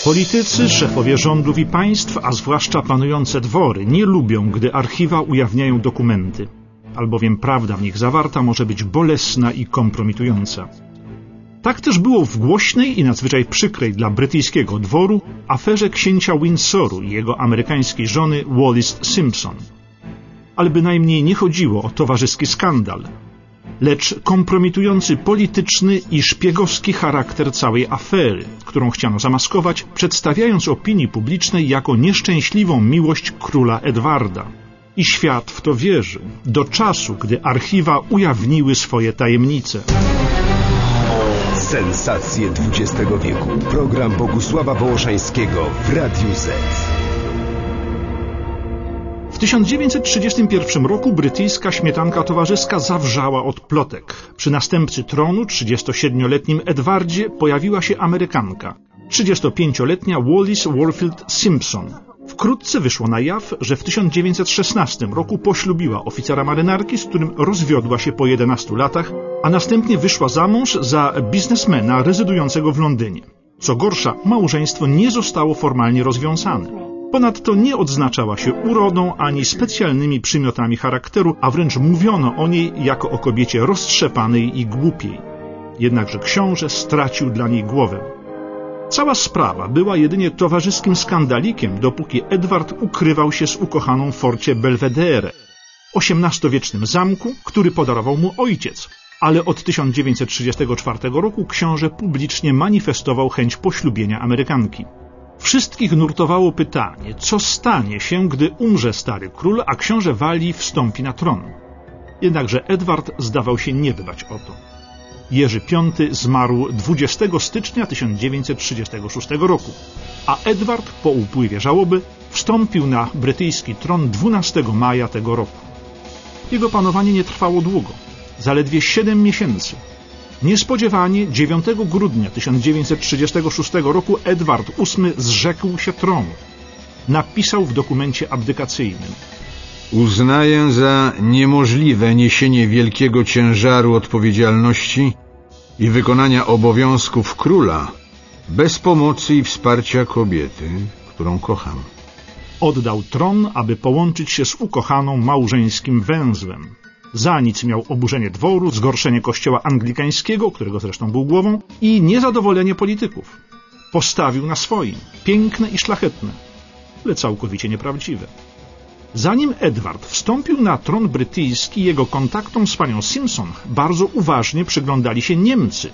Politycy, szefowie rządów i państw, a zwłaszcza panujące dwory, nie lubią, gdy archiwa ujawniają dokumenty, albowiem prawda w nich zawarta może być bolesna i kompromitująca. Tak też było w głośnej i nadzwyczaj przykrej dla brytyjskiego dworu aferze księcia Windsoru i jego amerykańskiej żony Wallis Simpson. Ale bynajmniej nie chodziło o towarzyski skandal, lecz kompromitujący polityczny i szpiegowski charakter całej afery, którą chciano zamaskować, przedstawiając opinii publicznej jako nieszczęśliwą miłość króla Edwarda. I świat w to wierzył, do czasu, gdy archiwa ujawniły swoje tajemnice. Sensacje XX wieku. Program Bogusława Wołoszańskiego w Radiu Z. W 1931 roku brytyjska śmietanka towarzyska zawrzała od plotek. Przy następcy tronu, 37-letnim Edwardzie, pojawiła się Amerykanka, 35-letnia Wallis Warfield Simpson. Wkrótce wyszło na jaw, że w 1916 roku poślubiła oficera marynarki, z którym rozwiodła się po 11 latach, a następnie wyszła za mąż za biznesmena rezydującego w Londynie. Co gorsza, małżeństwo nie zostało formalnie rozwiązane. Ponadto nie odznaczała się urodą ani specjalnymi przymiotami charakteru, a wręcz mówiono o niej jako o kobiecie roztrzepanej i głupiej. Jednakże książę stracił dla niej głowę. Cała sprawa była jedynie towarzyskim skandalikiem, dopóki Edward ukrywał się z ukochaną w forcie Belvedere, XVIII-wiecznym zamku, który podarował mu ojciec. Ale od 1934 roku książę publicznie manifestował chęć poślubienia Amerykanki. Wszystkich nurtowało pytanie, co stanie się, gdy umrze stary król, a książę Walii wstąpi na tron. Jednakże Edward zdawał się nie dbać o to. Jerzy V zmarł 20 stycznia 1936 roku, a Edward po upływie żałoby wstąpił na brytyjski tron 12 maja tego roku. Jego panowanie nie trwało długo, zaledwie 7 miesięcy. Niespodziewanie 9 grudnia 1936 roku Edward VIII zrzekł się tronu. Napisał w dokumencie abdykacyjnym: Uznaję za niemożliwe niesienie wielkiego ciężaru odpowiedzialności i wykonania obowiązków króla bez pomocy i wsparcia kobiety, którą kocham. Oddał tron, aby połączyć się z ukochaną małżeńskim węzłem. Za nic miał oburzenie dworu, zgorszenie kościoła anglikańskiego, którego zresztą był głową, i niezadowolenie polityków. Postawił na swoim, piękne i szlachetne, ale całkowicie nieprawdziwe. Zanim Edward wstąpił na tron brytyjski, jego kontaktom z panią Simpson bardzo uważnie przyglądali się Niemcy,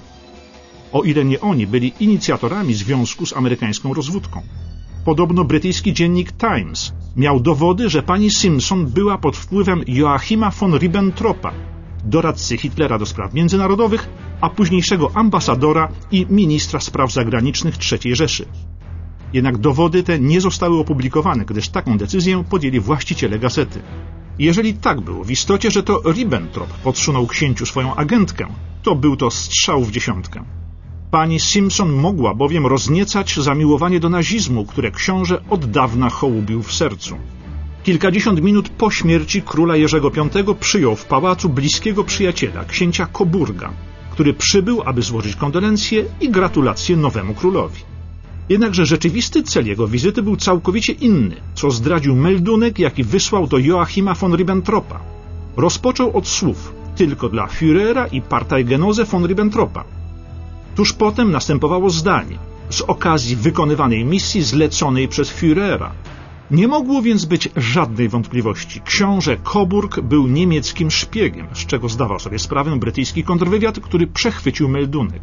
o ile nie oni byli inicjatorami związku z amerykańską rozwódką. Podobno brytyjski dziennik Times miał dowody, że pani Simpson była pod wpływem Joachima von Ribbentropa, doradcy Hitlera do spraw międzynarodowych, a późniejszego ambasadora i ministra spraw zagranicznych III Rzeszy. Jednak dowody te nie zostały opublikowane, gdyż taką decyzję podjęli właściciele gazety. Jeżeli tak było w istocie, że to Ribbentrop podsunął księciu swoją agentkę, to był to strzał w dziesiątkę. Pani Simpson mogła bowiem rozniecać zamiłowanie do nazizmu, które książę od dawna hołubił w sercu. Kilkadziesiąt minut po śmierci króla Jerzego V przyjął w pałacu bliskiego przyjaciela, księcia Coburga, który przybył, aby złożyć kondolencje i gratulacje nowemu królowi. Jednakże rzeczywisty cel jego wizyty był całkowicie inny, co zdradził meldunek, jaki wysłał do Joachima von Ribbentropa. Rozpoczął od słów tylko dla Führera i Parteigenose von Ribbentropa. Tuż potem następowało zdanie z okazji wykonywanej misji zleconej przez Führera. Nie mogło więc być żadnej wątpliwości. Książę Coburg był niemieckim szpiegiem, z czego zdawał sobie sprawę brytyjski kontrwywiad, który przechwycił meldunek.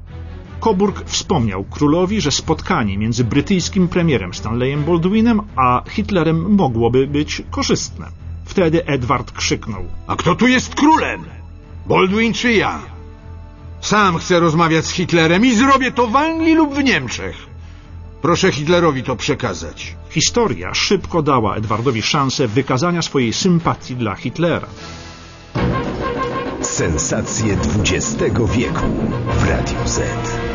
Coburg wspomniał królowi, że spotkanie między brytyjskim premierem Stanleyem Baldwinem a Hitlerem mogłoby być korzystne. Wtedy Edward krzyknął: A kto tu jest królem? Baldwin czy ja? Sam chcę rozmawiać z Hitlerem i zrobię to w Anglii lub w Niemczech. Proszę Hitlerowi to przekazać. Historia szybko dała Edwardowi szansę wykazania swojej sympatii dla Hitlera. Sensacje XX wieku w Radiu Z.